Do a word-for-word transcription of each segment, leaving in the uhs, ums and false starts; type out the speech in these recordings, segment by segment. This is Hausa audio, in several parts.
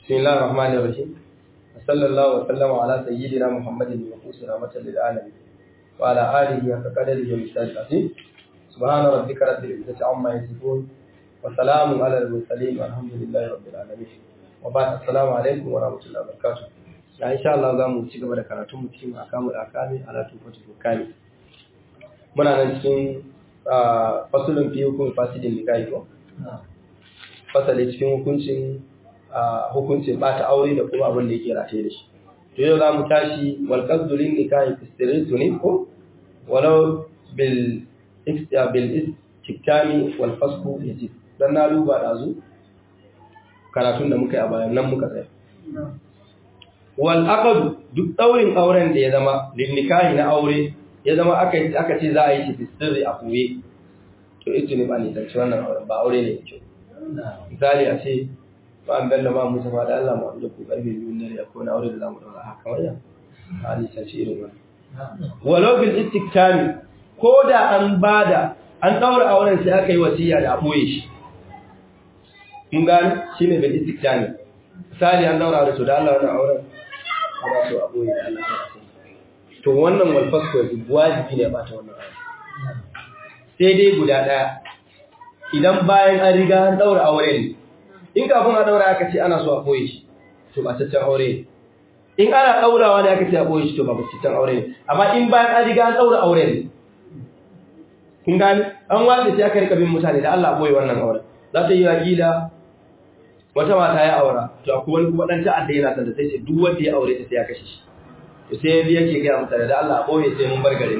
بسم الله الرحمن الرحيم وصلى الله وسلم على سيدنا محمد المبعوث رحمة للعالمين وعلى آله حق قدره ومقداره العظيم سبحان ربك رب العزة عما يصفون وسلام على المرسلين والحمد لله رب العالمين وبعد السلام عليكم ورحمة الله وبركاته. ya insha Allah za mu ci gaba da karatun mu cikin akamul akami ala tufatul hukami. Muna nan cikin fasulun fi hukum fasidin nikahi ko fasali cikin hukuncin hukuncin bata aure da kuma abin da yake rataye da shi. To yau za mu tashi wal qasdu lin nikahi fistiratu ne ko walau bil bil istikami wal fasqu yajib. Dan na duba dazu karatun da muka yi a bayan nan muka tsaya. Wal aqd duk daurin auren da ya zama lin nikahi na aure ya zama aka aka ce za a yi shi fistirri a kuwe to ita ne ba ni da wannan auren ba aure ne yake. Misali a ce ba an bella ma musa fa da Allah mu da ku karfe biyu ne ya ko na aure da zamu daura haka waya ali ta ce irin wannan walau bil istiktami ko da an bada an daura auren sai aka yi wasiya da aboye shi mun gane shine bil istiktami. Misali an daura da to da Allah wannan auren ana so aboye da Allah to wannan wal fasl wajibi ne ba ta wannan auren sai dai guda daya idan bayan an riga an daura aure ne. In kafin a daura aka ce ana so a boye shi to ba taccen aure ne. In ana daurawa ne aka ce a boye shi to ba taccen aure ne. Amma in bayan an riga an daura aure ne kun gani an wace sai aka rika bin mutane da Allah boye wannan aure za ta yi wakila wata mata ya aura to akwai wani kuma dan ta'adda yana san da sai ce duk wanda ya aure ta sai ya kashe shi to sai yayi yake ga mutane da Allah boye sai mun bar garin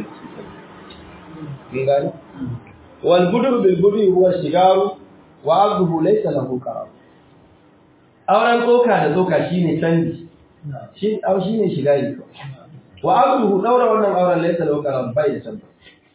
kun gani wal budur bil buri huwa shigaru wa abduhu laysa lahu qarar. Auren tsoka da tsoka shine canji shi au shine shigari wa abduhu daura wannan auren laysa lahu qarar bai da tabbata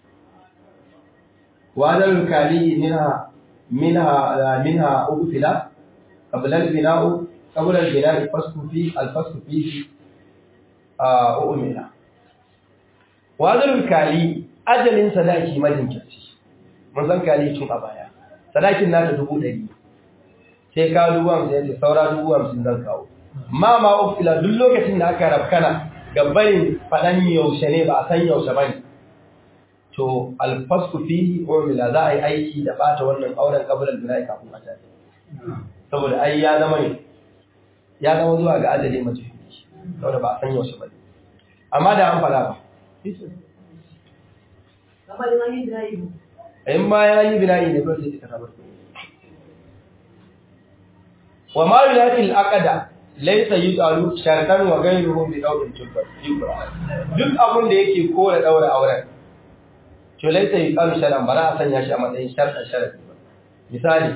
wa dal kali minha minha minha ubtila qabla al bina'u qabla al bina'i fasku fi al fasku fi a umina wa dal kali ajalin sadaki majinki mun san kali tun a baya sadakin nata dubu ɗari sai ka dubu hamsin yace saura dubu hamsin zan kawo ma ma ufila duk lokacin da aka rafkana gabarin fadan yaushe ne ba a san yaushe bane to alfasku fihi umila za a yi aiki da bata wannan auren kabilar bina'i kafin a tafi saboda ai ya zama ne ya zama zuwa ga adali mace saboda ba a san yaushe bane amma da an fara ba in ma ya yi bina'i ne ko sai ka tabar wa ma yulatil aqda laysa yudalu shartan wa ghayruhu bi dawrin tubba duk abun da yake kore daura auren to laysa yudalu shartan bara a sanya shi a matsayin shartan sharadi misali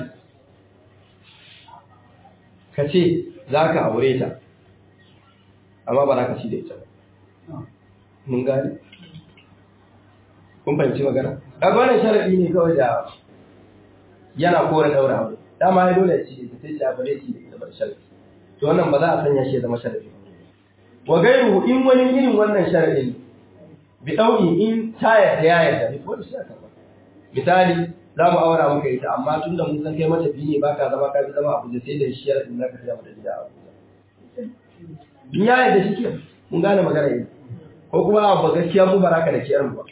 kace zaka aure ta amma ba za ka ci da ita ba mun gane kun fahimci magana kaga wannan sharadi ne kawai da yana kore daura aure dama ya dole ci da sai ya bare ci da bar sharadi to wannan ba za a sanya shi ya zama sharadi ba wa gairu in wani irin wannan sharadin bi dauri in taya da yaya da ko shi aka ba misali za mu aura maka ita amma tunda mun san kai mata biye baka zama ka zama abu da sai da shi sharadin zaka tsaya mata gida abu in yaya da shi ke mun gane magana ne ko kuma ba gaskiya mu baraka da kiyar mu ba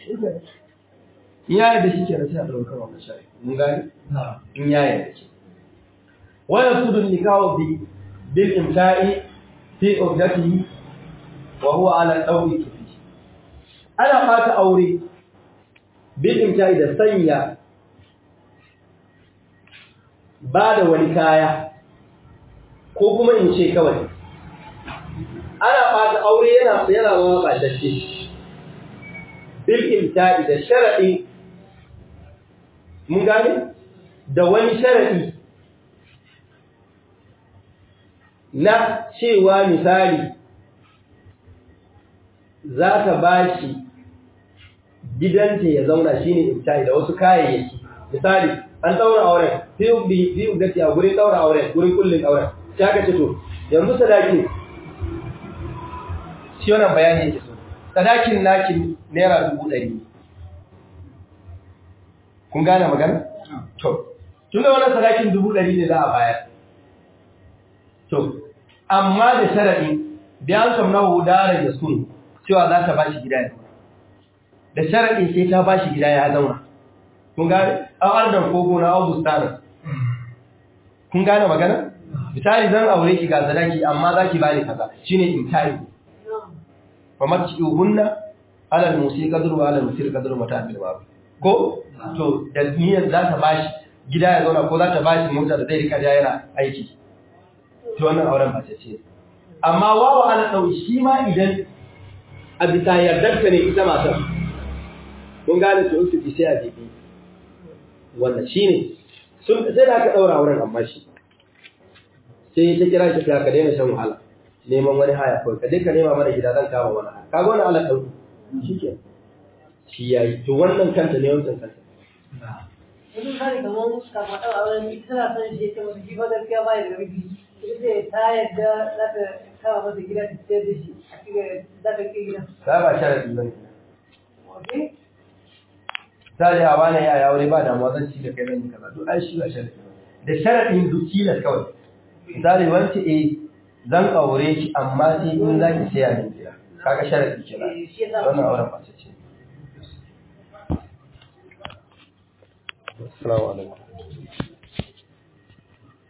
in ya yarda shi ke na sai a ɗaukar wa mashari mun gani in ya yarda ke wani sudun nikawo bi bil imta'i fi ubdatihi wa huwa ala ɗauri kifi ana fata aure bil imta'i da sanya ba da wani kaya ko kuma in ce kawai ana fata aure yana yana ma ba dace bil imta'i da sharadi mun gane da wani sharadi na cewa misali za ta bashi gidanta ya zauna shine imta'i da wasu kayayyaki misali an daura auren sai bi bi gati a gurin daura auren gurin kullun auren sai aka ce to yanzu sadaki shi wannan bayani yake so sadakin naki naira dubu ɗari kun gane magana to tunda wannan sadakin dubu ɗari ne za a bayar to amma da sharadi biyan kamnahu daran yaskun cewa za ta bashi gida ya zauna da sharadin sai ta bashi gida ya zauna kun gane an ardan ko gona an bustana kun gane magana misali zan aure ki ga sadaki amma zaki bani kaza shine imtari fa matiyuhunna ala al-musi qadru wa ala al-musir qadru mata bil ma'ruf ko to da niyyar za ta bashi gida ya zauna ko za ta bashi mota da zai rika da yana aiki to wannan auren ba ce amma wawa ala dau shi ma idan a bisa yardarta ne ita matar kun gane to su bi sai a jibi wannan shine sun sai da aka daura auren amma shi sai ta kira shi ka daina shan wahala neman wani haya kawai ka je ka nema mana gida zan kama wani haya kaga wannan Allah dauki shike shi yayi to wannan kanta ne wannan kanta Yanzu kare kamar ka faɗa a wani tana son shi ta mutu jifa gaskiya ba da rubi ita ta yadda za ta kama masa gida ta sayar da shi a cikin za ta kai gida. Ta ba sharadi ba ne. Ok? Ta da hawa ne ya aure ba damuwa zan ci da kai zan yi kaza to ai shi ba sharadi ba. Da sharadin dukilas kawai. Misali wance eh zan aure ki amma sai in za ki saya min gida. Kaga sharadi kenan. Wannan auren ba ce. Assalamu alaikum.